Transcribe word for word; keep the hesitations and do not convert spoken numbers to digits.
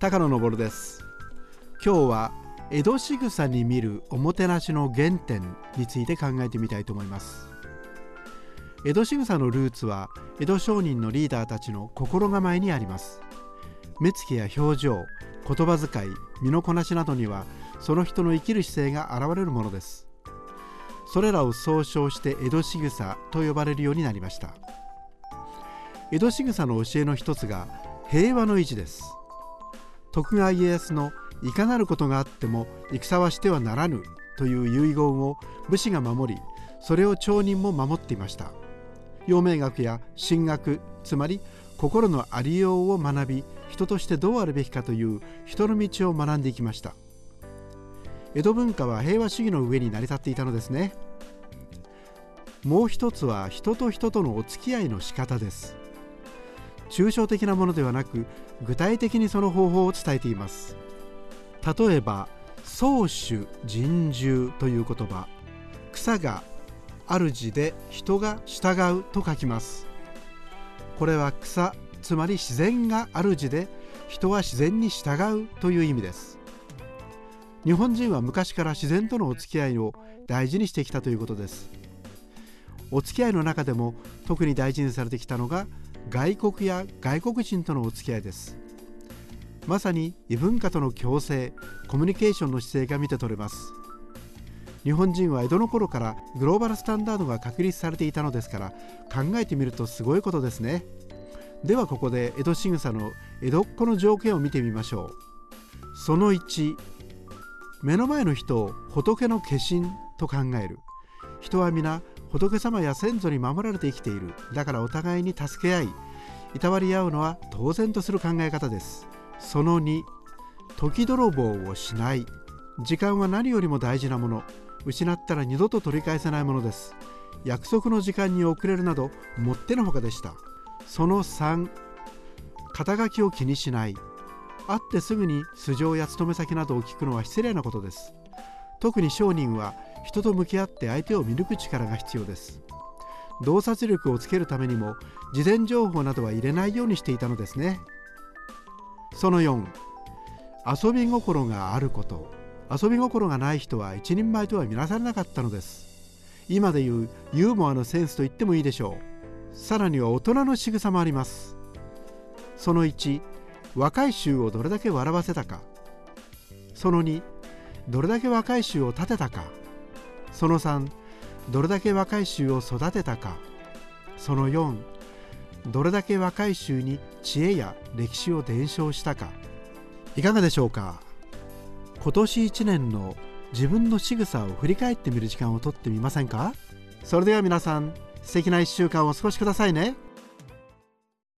高野昇です。今日は江戸仕草に見るおもてなしの原点について考えてみたいと思います。江戸仕草のルーツは江戸商人のリーダーたちの心構えにあります。目つきや表情、言葉遣い、身のこなしなどにはその人の生きる姿勢が現れるものです。それらを総称して江戸仕草と呼ばれるようになりました。江戸仕草の教えの一つが平和の維持です。徳川家康のいかなることがあっても戦はしてはならぬという遺言を武士が守り、それを町人も守っていました。陽明学や神学、つまり心のありようを学び、人としてどうあるべきかという人の道を学んでいきました。江戸文化は平和主義の上に成り立っていたのですね。もう一つは人と人とのお付き合いの仕方です。抽象的なものではなく、具体的にその方法を伝えています。例えば宗主人従という言葉、草が主で人が従うと書きます。これは草、つまり自然が主で人は自然に従うという意味です。日本人は昔から自然とのお付き合いを大事にしてきたということです。お付き合いの中でも特に大事にされてきたのが外国や外国人とのお付き合いです。まさに異文化との共生、コミュニケーションの姿勢が見て取れます。日本人は江戸の頃からグローバルスタンダードが確立されていたのですから、考えてみるとすごいことですね。ではここで江戸仕草の江戸っ子の条件を見てみましょう。そのいち、目の前の人を仏の化身と考える。人は皆仏様や先祖に守られて生きている。だからお互いに助け合い、いたわり合うのは当然とする考え方です。そのに、時泥棒をしない。時間は何よりも大事なもの。失ったら二度と取り返せないものです。約束の時間に遅れるなどもってのほかでした。そのさん、肩書きを気にしない。会ってすぐに素性や勤め先などを聞くのは失礼なことです。特に商人は人と向き合って相手を見抜く力が必要です。洞察力をつけるためにも事前情報などは入れないようにしていたのですね。そのよん、遊び心があること。遊び心がない人は一人前とは見なされなかったのです。今でいうユーモアのセンスと言ってもいいでしょう。さらには大人の仕草もあります。そのいち、若い衆をどれだけ笑わせたか。そのに、どれだけ若い衆を立てたか。そのさん、どれだけ若い衆を育てたか。そのよん、どれだけ若い衆に知恵や歴史を伝承したか。いかがでしょうか。今年いちねんの自分の仕草を振り返ってみる時間をとってみませんか。それでは皆さん、素敵ないっしゅうかんをお過ごしくださいね。